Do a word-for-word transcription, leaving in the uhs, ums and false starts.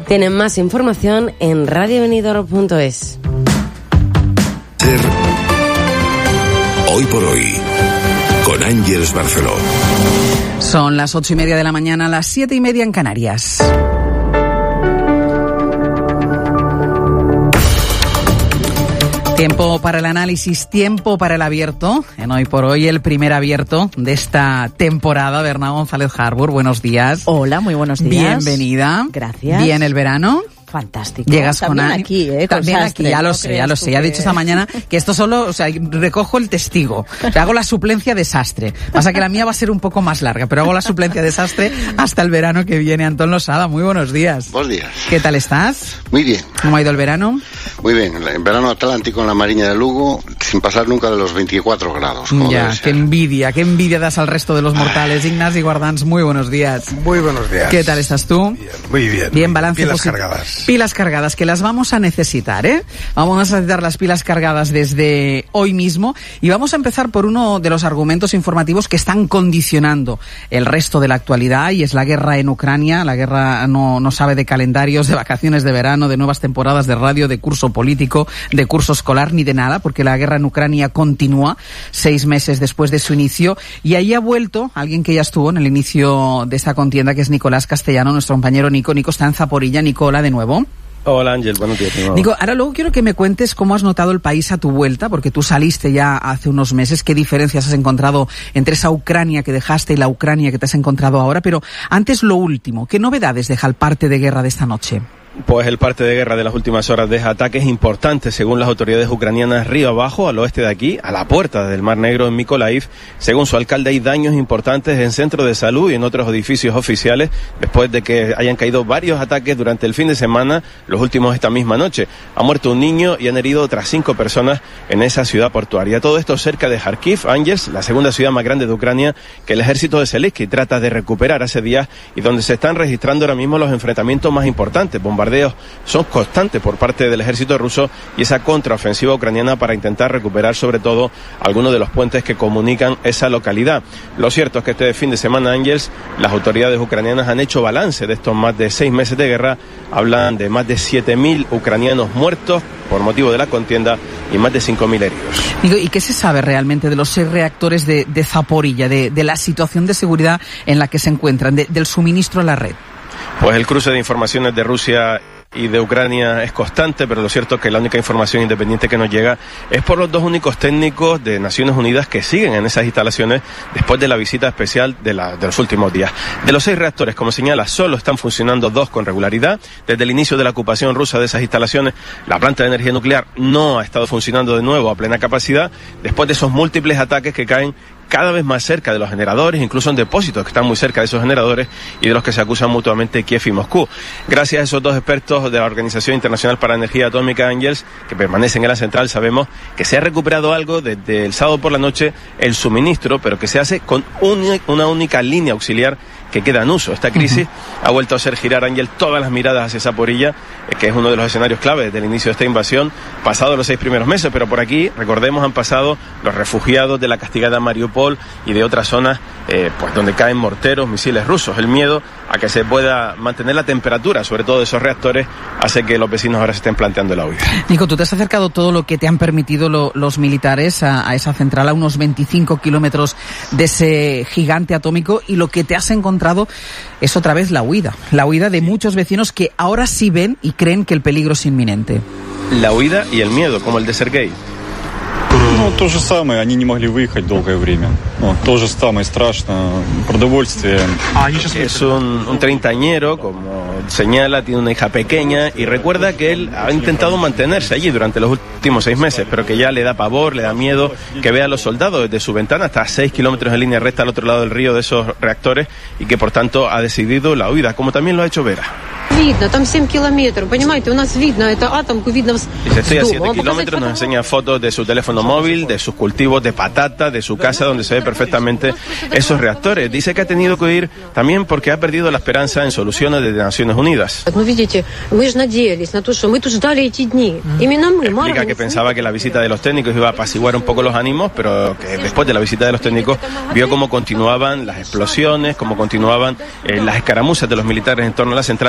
Tienen más información en radio benidorm punto es. Hoy por hoy, con Ángeles Barceló. Son las ocho y media de la mañana, las siete y media en Canarias. Tiempo para el análisis, tiempo para el abierto. En Hoy por Hoy, el primer abierto de esta temporada. Berna González Harbour, buenos días. Hola, muy buenos días. Bienvenida. Gracias. Bien el verano. Fantástico. Llegas también con aquí, ¿eh? También Sastre, aquí, ya lo no sé, ya lo sé. que... Ya he dicho esta mañana que esto solo, o sea, recojo el testigo. O sea, hago la suplencia de Sastre. Pasa que la mía va a ser un poco más larga, pero hago la suplencia de Sastre hasta el verano que viene. Antón Losada, muy buenos días. Buenos días. ¿Qué tal estás? Muy bien. ¿Cómo ha ido el verano? Muy bien. En verano atlántico en la Mariña de Lugo, sin pasar nunca de los veinticuatro grados. Ya, qué envidia, qué envidia das al resto de los mortales. Ignasi Guardans, muy buenos días. Muy buenos días. ¿Qué tal estás tú? Bien, muy bien. Bien, balance Pilas positivo. cargadas. Pilas cargadas, que las vamos a necesitar, ¿eh? Vamos a necesitar las pilas cargadas desde hoy mismo y vamos a empezar por uno de los argumentos informativos que están condicionando el resto de la actualidad, y es la guerra en Ucrania. La guerra no, no sabe de calendarios, de vacaciones de verano, de nuevas temporadas de radio, de curso político, de curso escolar, ni de nada, porque la guerra en Ucrania continúa seis meses después de su inicio, y ahí ha vuelto alguien que ya estuvo en el inicio de esta contienda, que es Nicolás Castellano, nuestro compañero Nico. Nico está en Zaporilla. Nicola, de nuevo. Hola Ángel, buenos días. Nico, ahora luego quiero que me cuentes cómo has notado el país a tu vuelta, porque tú saliste ya hace unos meses. ¿Qué diferencias has encontrado entre esa Ucrania que dejaste y la Ucrania que te has encontrado ahora? Pero antes, lo último, ¿qué novedades deja el parte de guerra de esta noche? Pues el parte de guerra de las últimas horas deja ataques importantes, según las autoridades ucranianas, río abajo, al oeste de aquí, a la puerta del Mar Negro, en Mykolaiv. Según su alcalde, hay daños importantes en centros de salud y en otros edificios oficiales, después de que hayan caído varios ataques durante el fin de semana, los últimos esta misma noche. Ha muerto un niño y han herido otras cinco personas en esa ciudad portuaria. Todo esto cerca de Kharkiv, Ángeles, la segunda ciudad más grande de Ucrania, que el ejército de Zelensky trata de recuperar hace días, y donde se están registrando ahora mismo los enfrentamientos más importantes. Bombardeos son constantes por parte del ejército ruso y esa contraofensiva ucraniana para intentar recuperar sobre todo algunos de los puentes que comunican esa localidad. Lo cierto es que este fin de semana, Ángeles, las autoridades ucranianas han hecho balance de estos más de seis meses de guerra. Hablan de más de siete mil ucranianos muertos por motivo de la contienda y más de cinco mil heridos. ¿Y qué se sabe realmente de los seis reactores de, de Zaporilla, de, de la situación de seguridad en la que se encuentran, de, del suministro a la red? Pues el cruce de informaciones de Rusia y de Ucrania es constante, pero lo cierto es que la única información independiente que nos llega es por los dos únicos técnicos de Naciones Unidas que siguen en esas instalaciones después de la visita especial de, la, de los últimos días. De los seis reactores, como señala, solo están funcionando dos con regularidad. Desde el inicio de la ocupación rusa de esas instalaciones, la planta de energía nuclear no ha estado funcionando de nuevo a plena capacidad, después de esos múltiples ataques que caen cada vez más cerca de los generadores, incluso en depósitos que están muy cerca de esos generadores y de los que se acusan mutuamente Kiev y Moscú. Gracias a esos dos expertos de la Organización Internacional para la Energía Atómica, Ángeles, que permanecen en la central, sabemos que se ha recuperado algo desde el sábado por la noche el suministro, pero que se hace con un, una única línea auxiliar que queda en uso. Esta crisis uh-huh. ha vuelto a hacer girar, Ángel, todas las miradas hacia Zaporilla, eh, que es uno de los escenarios clave desde el inicio de esta invasión, pasados los seis primeros meses, pero por aquí, recordemos, han pasado los refugiados de la castigada Mariupol y de otras zonas eh, pues donde caen morteros, misiles rusos. El miedo a que se pueda mantener la temperatura, sobre todo de esos reactores, hace que los vecinos ahora se estén planteando la huida. Nico, tú te has acercado todo lo que te han permitido lo, los militares a, a esa central, a unos veinticinco kilómetros de ese gigante atómico, y lo que te has encontrado es otra vez la huida, la huida de muchos vecinos que ahora sí ven y creen que el peligro es inminente. La huida y el miedo, como el de Sergei. Ну, то же самое, они не могли выехать долгое время. Ну, то же самое страшно. Продовольствие. Es un, un treintañero, como señala, tiene una hija pequeña y recuerda que él ha intentado mantenerse allí durante los últimos seis meses, pero que ya le da pavor, le da miedo que vea a los soldados desde su ventana hasta a seis kilómetros en línea recta al otro lado del río de esos reactores, y que por tanto ha decidido la huida, como también lo ha hecho Vera. Видно, там семь километров, понимаете, у нас видно, это атомку видно. Dice, estoy a siete kilómetros, nos enseña fotos de su teléfono móvil, de sus cultivos de patata, de su casa, donde se ve perfectamente esos reactores. Dice que ha tenido que huir también porque ha perdido la esperanza en soluciones desde Naciones Unidas. Ну, видите, мы же надеялись на то, что мы тут ждали эти дни. Именно мы, Explica que pensaba que la visita de los técnicos iba a apaciguar un poco los ánimos, pero que después de la visita de los técnicos vio cómo continuaban las explosiones, cómo continuaban eh, las escaramuzas de los militares en torno a la central.